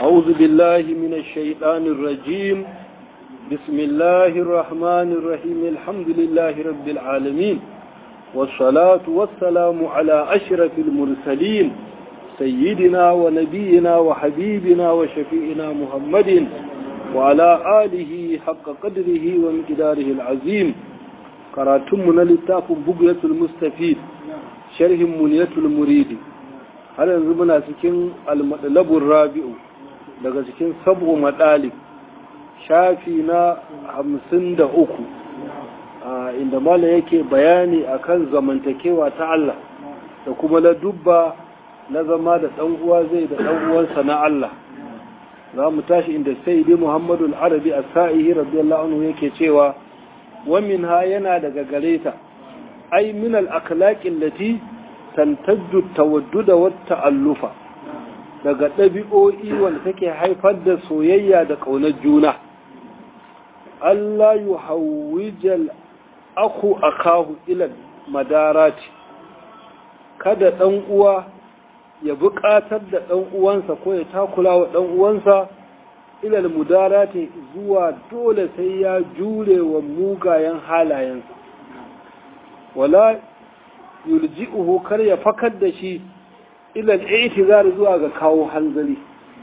أعوذ بالله من الشيطان الرجيم بسم الله الرحمن الرحيم الحمد لله رب العالمين والصلاة والسلام على أشرف المرسلين سيدنا ونبينا وحبيبنا وشفيئنا محمد وعلى آله حق قدره ومقداره العظيم قراتمنا للتاف بقية المستفيد شرح منية المريد هل ينزمنا سكين المطلب الرابع daga cikin sabu madalik shafi na 53 inda mala yake bayani akan zamantakewa ta Allah da kuma la dubba na zama da dan uwa zai da dan uwansa na Allah za mu tashi inda sayyidi Muhammadu al-Arabi as-Sa'ihi radiyallahu anhu yake cewa wa minha yana daga gareta ay min al-akhlaqi allati tantajju at-tawaddud wa at-ta'allufa daga ɗabi'o'i wanda take haifar da soyayya da ƙaunar juna. Allah yi hauwijal aku akahu ilal madarati, kada ɗan uwa ya buƙatar da ɗan uwansa ko ya takula wa ɗan uwansa ilal mudarati zuwa dole sai ya jure wa mugayen halayensa. Wala yulji'uhu kar ya fakar da shi ilal i'tizar zuwa ga kawo hanzari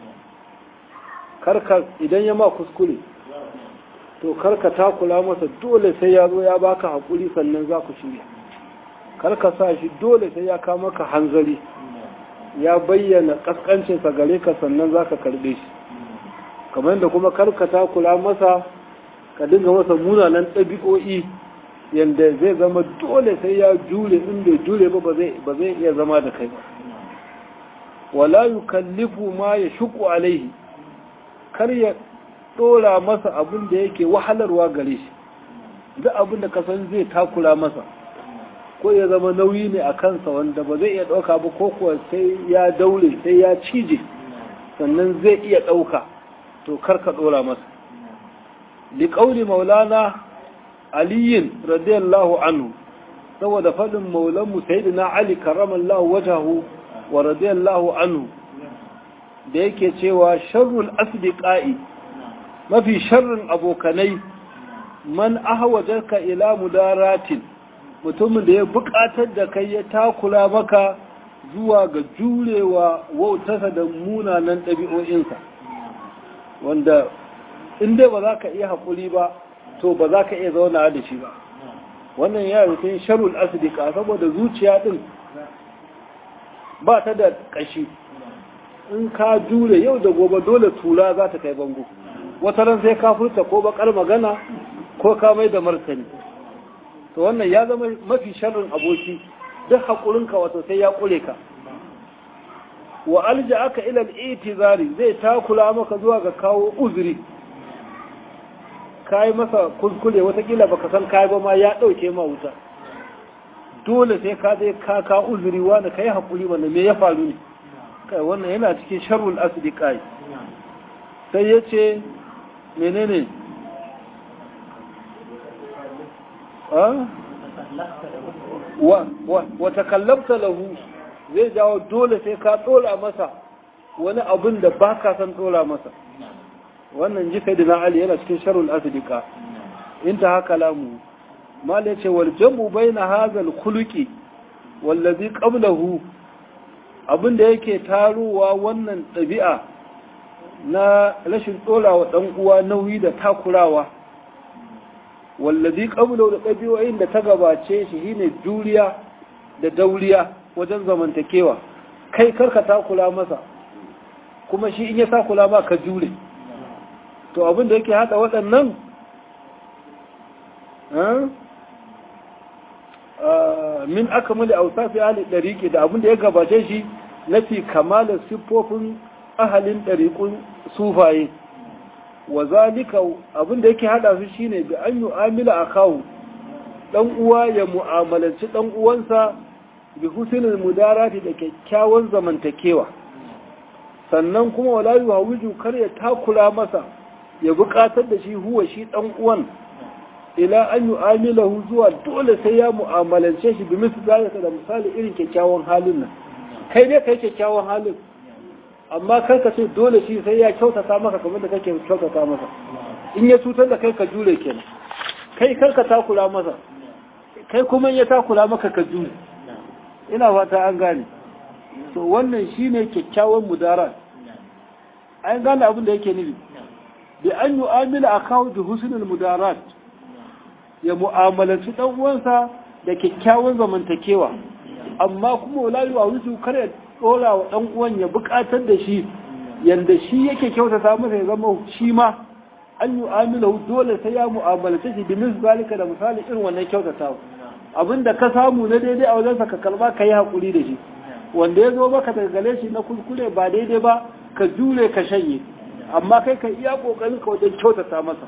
karka idan ya ma kuskure to karka takula masa dole sai ya zo ya baka hakuri sannan za ku shirya karka sa shi dole sai ya kawo maka hanzari ya bayyana kaskancinsa gare ka sannan za ka karbe shi kamar yadda kuma karka takula masa ka dinga masa munanan ɗabi'o'i yanda zai zama dole sai ya jure in bai jure ba ba zai iya zama da kai ba wala yukallifu ma ya shuku alaihi kar ya dora masa abin da yake wahalarwa gare shi duk abin da ka san zai takura masa ko ya zama nauyi ne a kansa wanda ba zai iya dauka ba ko kuwa sai ya daure sai ya cije sannan zai iya dauka to kar ka dora masa li qauli maulana aliyin radiyallahu anhu saboda fadin maulanmu sayyidina ali karramallahu wajhahu wa radiyallahu anhu da yake cewa sharrul asdiqai mafi sharrin abokanai man ahwajarka ila mudaratin mutumin da ya buƙatar da kai ya takura maka zuwa ga jurewa wautarsa da munanan ɗabi'o'insa wanda in dai ba za ka iya haƙuri ba to ba za ka iya zauna da shi ba wannan ya rufin sharrul asdiqa saboda zuciya din ba ta da ƙashi in ka jure yau da gobe dole tura za ta kai bango wata ran sai ka furta ko bakar magana ko ka mai da martani to wannan ya zama mafi sharrin aboki duk haƙurinka wato sai ya ƙure ka wa alja aka ila al-i'tizari zai takula maka zuwa ga kawo uzuri kai masa kuskure watakila baka san kai ba ma ya dauke ma wuta dole sai ka zai ka uzuri wanda kai hakuri wanda me ya faru ne kai wannan yana cikin sharrul asdiqai sai yace menene wa takallabta lahu zai jawo dole sai ka dora masa wani abin da baka san dora masa wannan ji sayyidina ali yana cikin sharrul asdiqa inta haka lamu mal yace wal jamu baina hadha al khuluqi wallazi qablahu abinda yake taruwa wannan dabi'a na rashin dorawa dan uwa nauyi da takurawa wallazi qablahu da dabi'o'in da ta gabace shi shine juriya da dauriya wajen zamantakewa kai karka takula masa kuma shi in ya takula ba ka jure to abinda yake hada waɗannan min akamali awsafi ahli dariqi da abin da ya gabace shi nafi kamalar siffofin ahalin dariqun sufaye wa zalika abin da yake hada su shine bi an yu'amila akahu dan uwa ya mu'amalanci dan uwansa bi husnul mudarati da kyakkyawan zamantakewa sannan kuma wala yuhawiju kar ya takura masa ya buƙatar da shi huwa shi dan uwan ila an yu'amilahu zuwa dole sai ya mu'amalance shi bi misali da misali irin kyakkyawan halin nan kai ne kai kyakkyawan halin amma kai ka ce dole shi sai ya kyautata maka kamar da kake kyautata masa in ya cutar da kai ka jure kenan kai karka takura masa kai kuma ya takura maka ka jure ina fata an gane to wannan shine kyakkyawan mudara an gane abin da yake nufi bi an yu'amila akahu bi husnul mudarat ya mu'amalanci dan uwansa da kyakkyawan zamantakewa amma kuma wala yu'awisu kare dora wa dan uwan ya bukatar da shi yanda shi yake kyautata masa ya zama shi ma an yu'amilahu dole sai ya mu'amalace shi bimin zalika da misali irin wannan kyautatawa abinda ka samu na daidai a wajensa ka kalma ka yi hakuri da shi wanda ya zo maka daga gare shi na kuskure ba daidai ba ka jure ka shanye amma kai ka iya kokarin ka wajen kyautata masa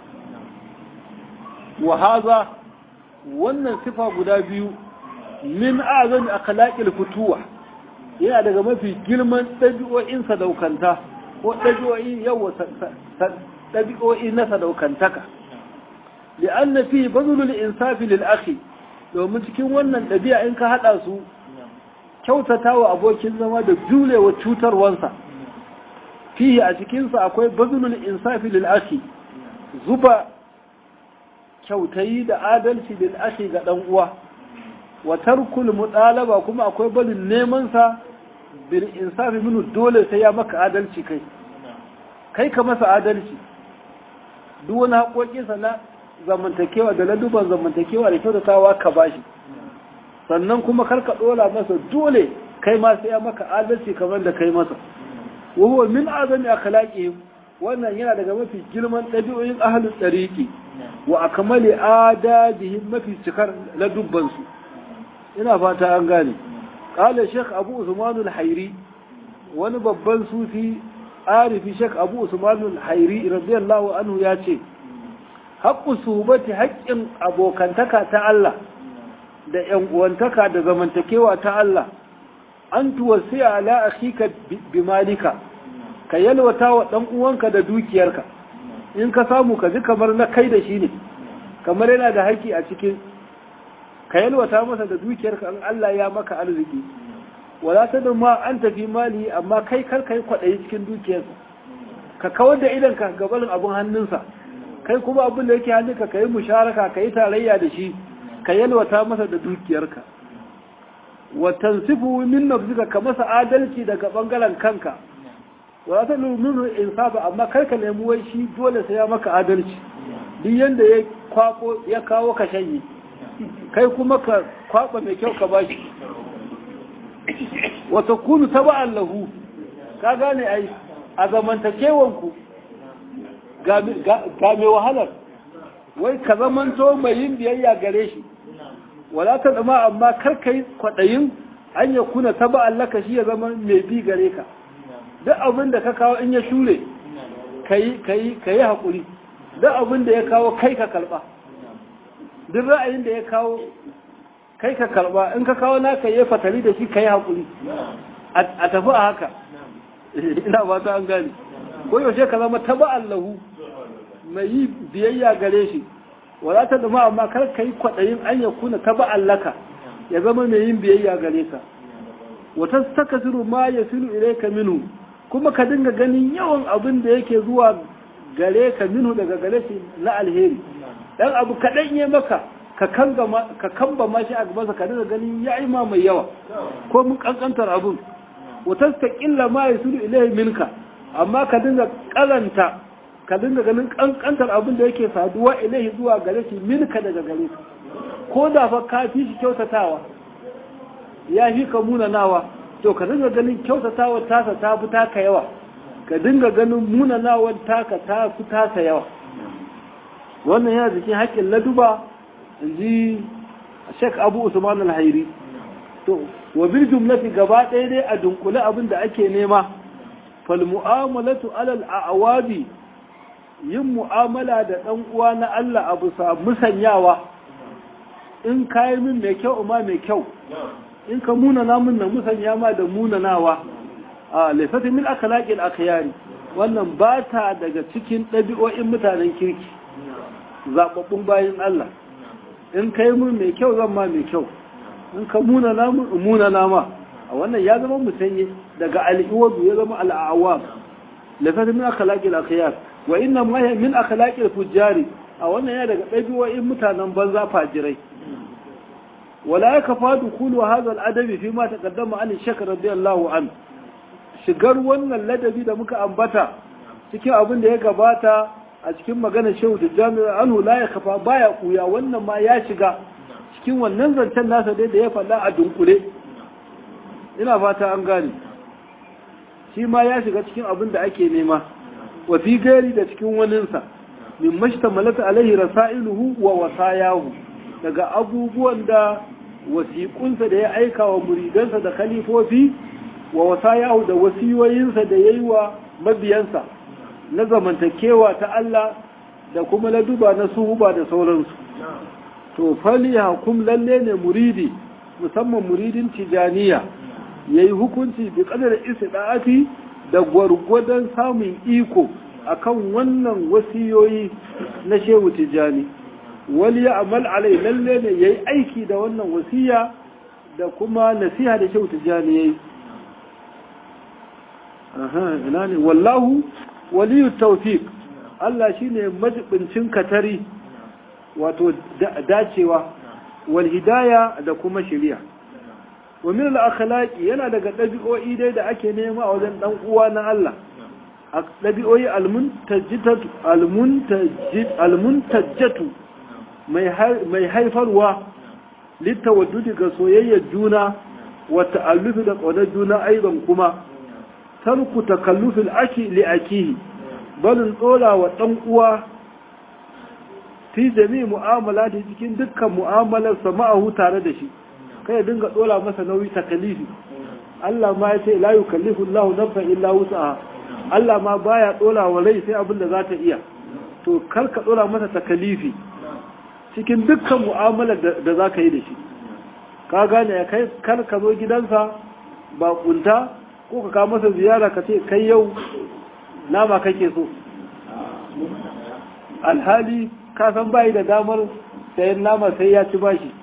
wa haza wannan sifa guda biyu min azami akhlaqil futuwa yana daga mafi girman dabi'o'in sadaukanta ko dabi'o'i yawa dabi'o'i na sadaukantaka li'anna fi bazlul insafi lil akhi domin cikin wannan dabi'a in ka hada su kyautatawa abokin zama da julewa cutarwansa fihi a cikinsa akwai bazlul insafi lil akhi zuba kyautayi da adalci lil akhi ga dan uwa wa tarkul mudalaba kuma akwai balin neman sa bil insafi minu dole sai ya maka adalci kai ka masa adalci duk wani haƙoƙinsa na zamantakewa da laduban zamantakewa da kyautatawa ka bashi sannan kuma karka dola masa dole kai ma sai ya maka adalci kamar da kai masa wa huwa min azami akhlaqihim wannan yana daga mafi girman dabi'o'in ahlus tariqi wa akmali adabihim mafi cikar ladubban su ina fata an gane qala sheikh abu usman al-hayri wani babban sufi arifi sheikh abu usman al-hayri radiyallahu anhu ya ce haqqu suhbati haqqin abokantaka ta Allah da ‘yan uwantaka da zamantakewa ta Allah, an tuwasi ala akhika bi malika, ka yalwata wa ɗan uwanka da dukiyarka, in ka samu ka ji kamar na kai da shi ne, kamar yana da haƙƙi a cikin, ka yalwata masa da dukiyarka in Allah ya maka arziki, wala ta ma an tafi mali amma kai kar ka yi kwaɗayi cikin dukiyarsa, ka kawar da idanka gabanin abin hannunsa, kai kuma abin da yake hannunka ka yi musharaka, ka yi tarayya da shi, ka yalwata masa da dukiyarka wa tansifu min nafsika ka masa adalci daga bangaren kanka wa ta luminu insafa amma kar ka nemi wai shi dole sai ya maka adalci duk yanda ya kwako ya kawo ka shanye kai kuma ka kwaba mai kyau ka bashi wa takunu taba'an lahu ka gane ai a zamantakewanku ga mai wahalar wai ka zamanto mai yin biyayya gare shi wala ta dama amma kar kai kwadayin an ya kuna taba allaka shi ya zama mai bi gare ka duk abin da ka kawo in ya shure kai hakuri duk abin da ya kawo kai ka karba duk ra'ayin da ya kawo kai ka karba in ka kawo naka yayi fatali da shi kai hakuri a tafi a haka ina ba ta an gane ko yaushe ka zama taba allahu mai yi biyayya gare shi wala ta dama amma kar ka yi kwaɗayin an ya kuna ta ba'allaka ya zama mai yin biyayya gare ka wata takasiru ma ya silu ilaika minhu kuma ka dinga ganin yawan abin da yake zuwa gare ka minhu daga gare shi na alheri dan abu kaɗan ya maka ka kamba ma shi a gabansa ka dinga ganin ya ma mai yawa ko mun kankantar abin wata taƙilla ma ya silu ilai minka amma ka dinga karanta ka dinga ganin kankantar abin da yake saduwa ilahi zuwa gare shi minka daga gare ka ko da fa ka fi shi kyautatawa ya fi ka munanawa to ka dinga ganin kyautatawa tasa ta fi taka yawa ka dinga ganin munanawar taka ta fi tasa yawa wannan yana cikin haƙƙin laduba inji Sheikh Abu Usman al-Hayri to wa bil jumlati gaba ɗaya dai a dunkule abin da ake nema fal mu'amalatu alal a'wadi yin mu'amala da ɗan uwa na Allah abu sa musanyawa in kayi min mai kyau ma mai kyau in ka munana min na musanya ma da munanawa a laifati min akhlaqil akhyari wannan ba ta daga cikin ɗabi'o'in mutanen kirki zababbun bayin Allah in kai min mai kyau zan ma mai kyau in ka munana min munana ma a wannan ya zama musanye daga al'iwadu ya zama al'awam lafazin min akhlaqil akhyar wa inna ma min akhlaqil fujjari a wannan ya daga ɗabi'o'in mutanen banza fajirai wala yakfa dukulu hadha al-adabi fi ma taqaddama an shakr radiyallahu an shigar wannan ladabi da muka ambata cikin abin da ya gabata a cikin maganar shehu tijjani anhu la yakfa baya kuya wannan ma ya shiga cikin wannan zancen nasa dai da ya faɗa a dunkule ina fata an gane shi ma ya shiga cikin abin da ake nema wa fi gari da cikin waninsa min mashtamalata alaihi rasailuhu wa wasayahu daga abubuwan da wasiƙunsa da ya aika wa muridansa da khalifofi wa wasayahu da wasiyoyinsa da yayi wa mabiyansa na zamantakewa ta Allah da kuma laduba na suhuba da sauransu to fali hukum lalle ne muridi musamman muridin tijaniya yayi hukunci bi qadar istida'ati da gwargwadon samun iko akan wannan wasiyoyi na shehu tijani wali ya'mal alai lalle ne yayi aiki da wannan wasiya da kuma nasiha da shehu tijani yayi ina ne wallahu waliyu tawfiq Allah shine majibincin katari wato dacewa wal hidaya da kuma shari'a wa min al akhlaqi yana daga dabi'o'i dai da ake nema a wajen dan uwa na Allah dabi'o'i almuntajjatu mai haifarwa litawaddudi ga soyayyar juna wa ta'allufi da ƙaunar juna aidan kuma tarku takallufil aki li akihi balin tsola wa dan uwa fi jami mu'amala da cikin dukkan mu'amalar sama'ahu tare da shi kai ya dinga tsola masa nauyi takalifi Allah ma ya ce la yukallifu Allahu nafsan illa wus'aha Allah ma baya tsola wa rai sai abin da za ta iya to kar ka tsola masa takalifi cikin dukkan mu'amalar da za ka yi da shi ka gane ya kai kar ka zo gidansa ba kunta ko ka kawo masa ziyara ka ce kai yau nama kake so alhali ka san bayi da damar sayan nama sai ya ci bashi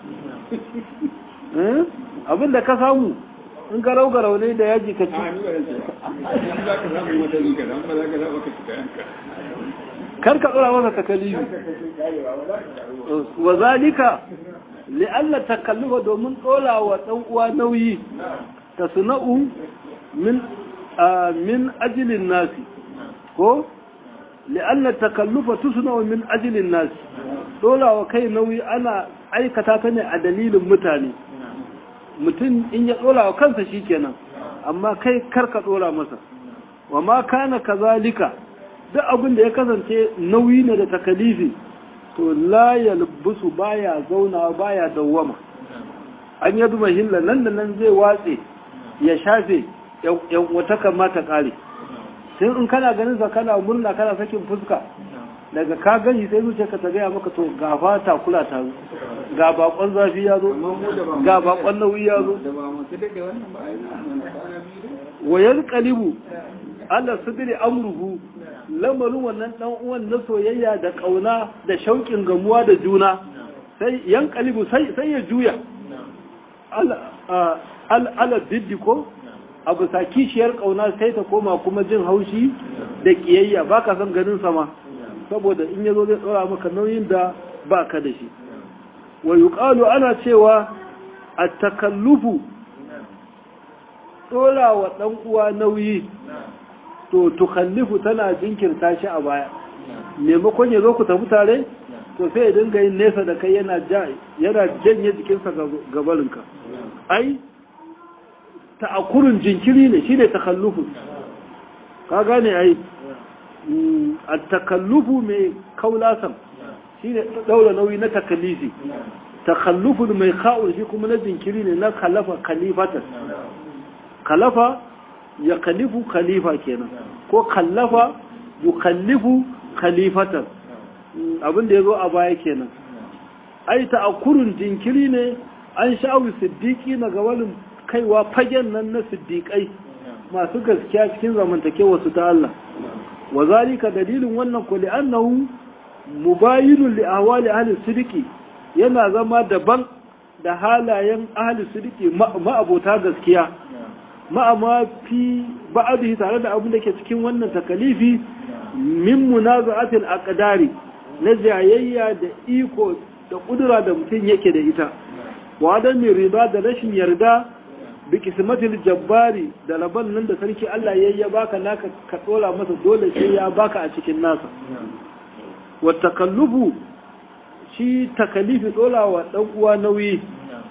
abinda ka samu in garau-garau ne da yaji ka ci kar ka tsora masa takalifi wa zalika li'alla takallufa domin tsola wa ɗan uwa nauyi ta suna'u min ajilin nasi ko li'alla takallufa tusna'u min ajilin nasi tsola wa kai nauyi ana aikata ta ne a dalilin mutane mutum in ya tsola wa kansa shikenan amma kai karka tsola masa wa ma kana kazalika duk abin da ya kasance nauyi ne da takalifi to la yalbusu baya zauna baya dawwama an yadu mahilla nan da nan zai watse ya shafe yan wata kamata kare sai in kana ganin sa kana murna kana sakin fuska daga ka gani sai zuciyarka ta gaya maka to ga fata kula ta zo ga bakon zafi ya zo ga bakon nauyi ya zo wayar kalibu Allah sidri amruhu lamarin wannan dan uwan na soyayya da kauna da shauƙin gamuwa da juna sai yan kalibu sai ya juya ala diddi ko abu sa kishiyar kauna sai ta koma kuma jin haushi da kiyayya baka son ganin sama saboda in yazo zai tsora maka nauyin da baka da shi wa yuqalu ana cewa at-takallufu tsora wa dan uwa nauyi to tukallifu tana jinkirta shi a baya maimakon ya zo ku tafi tare to sai ya dinga yin nesa da kai yana janye jikinsa gabarinka ai ta'akurin jinkiri ne shine takallufu ka gane ai at-takallufu mai kaulasan shine daura nauyi na takallifi takallufu mai kha'ul shi kuma na jinkiri ne na khalafa khalifatan khalafa ya khalifu khalifa kenan ko kallafa yukallifu khalifatan abin da yazo a baya kenan ai ta'akurun jinkiri ne an sha'awi siddiqi na gawalin kaiwa fagen nan na siddiqai masu gaskiya cikin zamantakewa su ta Allah wa zalika dalilin wannan ko li annahu mubayinun li ahwali ahli siddiqi yana zama daban da halayen ahli siddiqi ma'abota gaskiya ma'ama fi ba'adihi tare da abin da ke cikin wannan takalifi min munaza'atil aqdari na jayayya da iko da kudura da mutum yake da ita wa da mai riba da rashin yarda bi kismatil jabbari da laban nan da sarki Allah ya baka naka ka tsora masa dole sai ya baka a cikin nasa wa takallufu shi takalifi dole wa dan uwa nauyi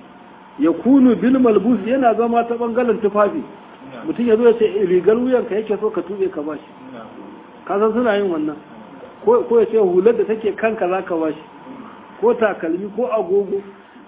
ya kunu bil malbus yana zama ta bangaren tufafi mutum ya zo ya ce rigar wuyanka yake so ka tube ka bashi ka san suna yin wannan ko ya ce hular da take kanka za ka bashi ko takalmi ko agogo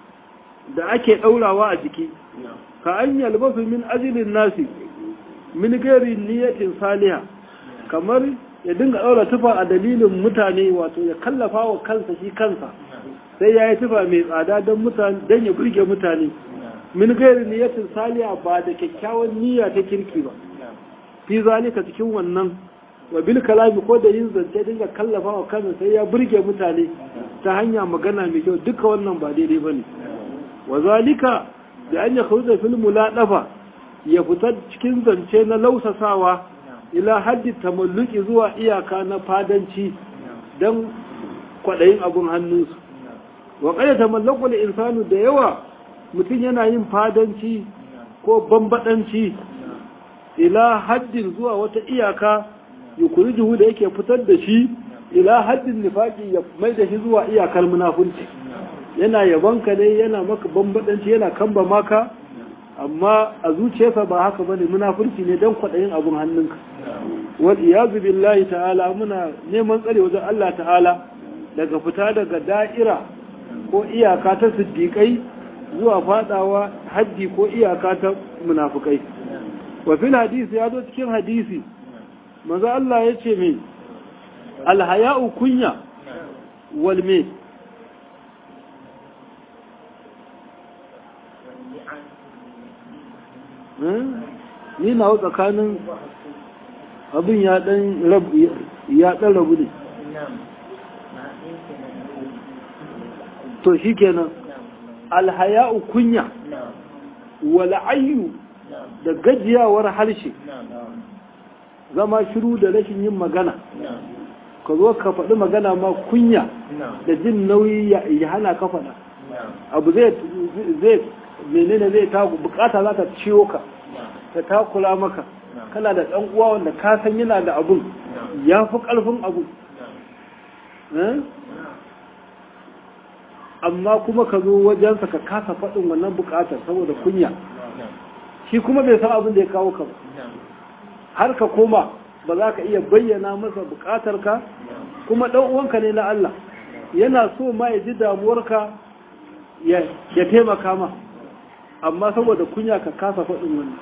da ake ɗaurawa a jiki ka an yalbasu min ajilin nasi min gari niyatin saliha kamar ya dinga ɗaura tufa a dalilin mutane wato ya kallafa wa kansa shi kansa sai ya yi tufa mai tsada don ya burge mutane min gari niyatin saliha ba da kyakkyawan niyya ta kirki ba fi zalika cikin wannan wa bil kalami ko da yin zance dinga kallafa wa kansa sai ya burge mutane ta hanya magana mai kyau duka wannan ba daidai bane wa zalika da an ya khuza fil muladafa ya fita cikin zance na lausasawa ila haddi tamalluki zuwa iyaka na fadanci dan kwadayin abun hannunsu wa qad tamallaku al insanu da yawa mutum yana yin fadanci ko bambadanci ila haddin zuwa wata iyaka yukurijuhu da yake fitar da shi ila haddin nifaqi ya mai da shi zuwa iyakar munafurci yana yabanka ne yana maka bambadanci yana kamba maka amma a zuciyarsa ba haka bane munafurci ne dan kwadayin abun hannunka wal iyazu billahi ta'ala muna neman tsare wajen Allah ta'ala daga fita daga da'ira ko iyaka ta siddiqai zuwa fadawa haddi ko iyaka ta munafikai wa fil hadisi ya zo cikin hadisi manzo Allah ya ce mai alhaya'u kunya wal me ni na tsakanin abin ya dan rabu ne to shikenan alhaya'u kunya wal ayyu da gajiyawar harshe zama shiru da rashin yin magana ka zo ka faɗi magana ma kunya da jin nauyi ya hana ka faɗa abu zai menene zai ta bukata za ta ciwo ka ta takula maka kana da ɗan uwa wanda ka san yana da abun ya fi ƙarfin abun amma kuma ka zo wajensa ka kasa faɗin wannan bukatar saboda kunya shi kuma bai san abin da ya kawo ka ba har ka koma ba za ka iya bayyana masa bukatarka kuma ɗan uwanka ne na Allah yana so ma ya ji damuwarka ya taimaka ma amma saboda kunya ka kasa faɗin wani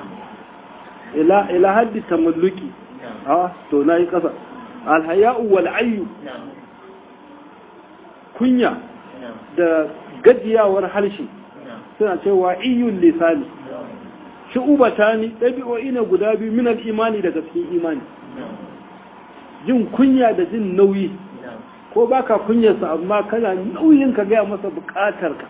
ila haddi tamalluki to na yi ƙasa alhaya'u wal ayyu kunya da gajiyawar harshe suna cewa iyun lisani shu'ubata ni ɗabi'o'i ne guda biyu minal imani daga cikin imani jin kunya da jin nauyi ko baka kunyarsa amma kana nauyin ka gaya masa buƙatarka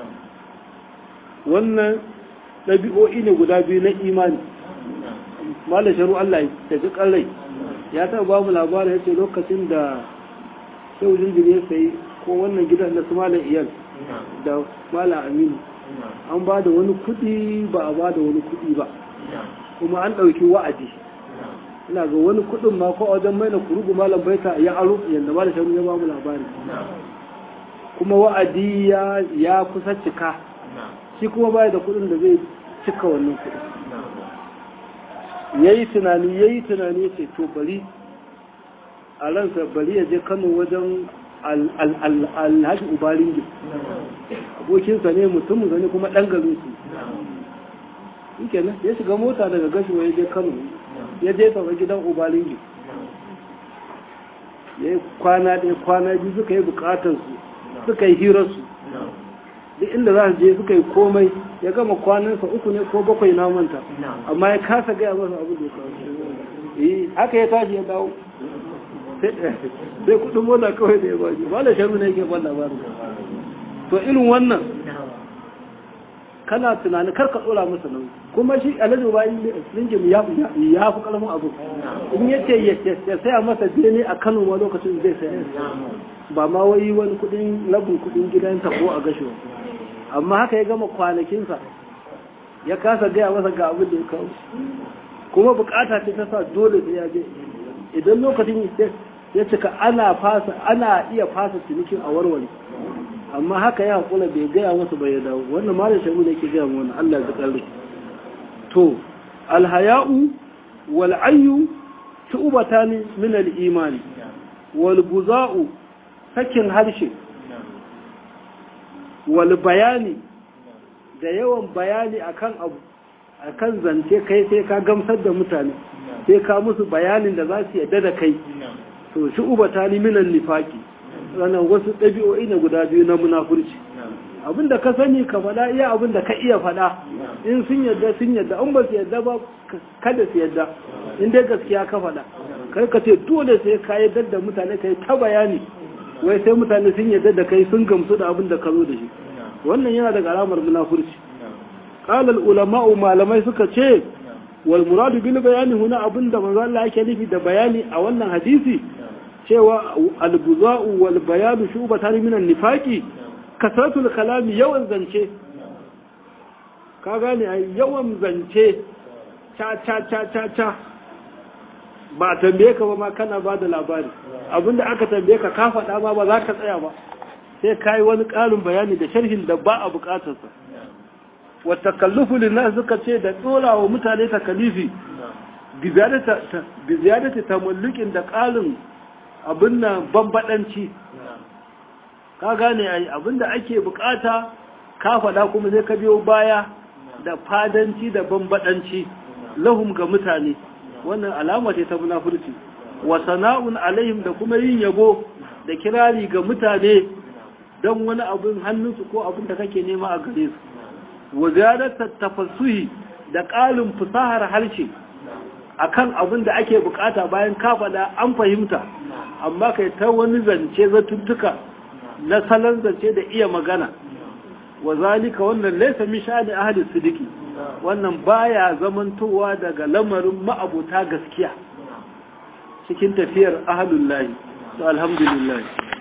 wannan ɗabi'o'i ne guda biyu na imani malam sharu Allah ya ji ƙarai ya taɓa ba mu labarin ya ce lokacin da shehu jinjiri ya sayi ko wannan gidan na su malam iyal da malam aminu an ba da wani kuɗi ba a ba da wani kuɗi ba kuma an ɗauki wa'adi ina ga wani kuɗin ma ko a wajen mai na kurugu malam baita ya aro yadda ba da sharu ya ba mu labari kuma wa'adi ya kusa cika shi kuma baya da kuɗin da zai cika wannan kuɗin ya yi tunani ya ce to bari a ransa bari ya je Kano wajen alhaji ubaringin abokinsa ne mutumin ne kuma ɗan garin su yake nan ya shiga mota daga gashuwa ya je Kano ya je taɓa gidan ubaringin ya yi kwana ɗaya kwana biyu suka yi bukatarsu suka yi hirarsu duk inda za su je suka yi komai ya gama kwanansa 3 ne ko 7 na manta amma ya kasa gaya masa abu da ya kawo haka ya tashi ya dawo sai kudin mona kawai da ya baji ba da sharu ne yake ban labarin to irin wannan kana tunani karka tsora masa nauyi kuma shi alhaji ba ringin ya fi kalmin abu in ya ce ya saya masa bene a Kano ma lokacin zai saya ba ma wai wani kudin labin kudin gidansa ko a gasho amma haka ya gama kwanakinsa ya kasa gaya masa ga abin da ya kawo kuma bukata ce ta sa dole sai ya je idan lokacin ya cika ana iya fasa cinikin a warware amma haka ya hakula bai gaya masa bai ya dawo wannan ma da shagu da yake gaya wani Allah ya karre to alhaya'u wal ayyu shu'batani min al-iman wal buza'u sakin harshe wal bayani da yawan bayani akan abu akan zance kai sai ka gamsar da mutane sai ka musu bayanin da za su yadda da kai to shu'batani min al-nifaqi wannan wasu ɗabi'o'i ne guda biyu na munafurci abinda ka sani ka faɗa iya abinda ka iya faɗa in sun yadda in ba su yadda ba kada su yadda in dai gaskiya ka faɗa kar ka ce dole sai ka yadda da mutane kai ta bayani wai sai mutane sun yadda da kai sun gamsu da abinda ka zo da shi wannan yana daga alamar munafurci qala al-ulama'u malamai suka ce wal muradu bil bayani huna abinda manzo Allah yake nufi da bayani a wannan hadisi cewa al-buza'u wal bayanu shubatan min an-nifaqi kasratul kalami yawan zance ka gane ai yawan zance cha ba tambaye ka ba ma kana ba da labari abinda aka tambaye ka ka faɗa ma ba za ka tsaya ba sai kai wani ƙarin bayani da sharhin da ba a buƙatarsa wa takallufu lin-nas suka ce da dora wa mutane takalifi bi ziyadati tamallukin da ƙarin abin nan bambadanci ka gane ai abinda ake bukata ka faɗa kuma sai ka biyo baya da fadanci da bambadanci lahum ga mutane wannan alama ce ta munafurci wa sana'un alaihim da kuma yin yabo da kirari ga mutane don wani abin hannunsu ko abin da kake nema a gare su wa ziyadatat tafassuhi da ƙalin fusahar harshe akan abin da ake bukata bayan ka faɗa an fahimta amma kai ta wani zance zatuttuka na salon zance da iya magana wa zalika wannan laysa min sha'ani ahli sidiki wannan baya zamantowa daga lamarin ma'abuta gaskiya cikin tafiyar ahlul lahi to alhamdulillah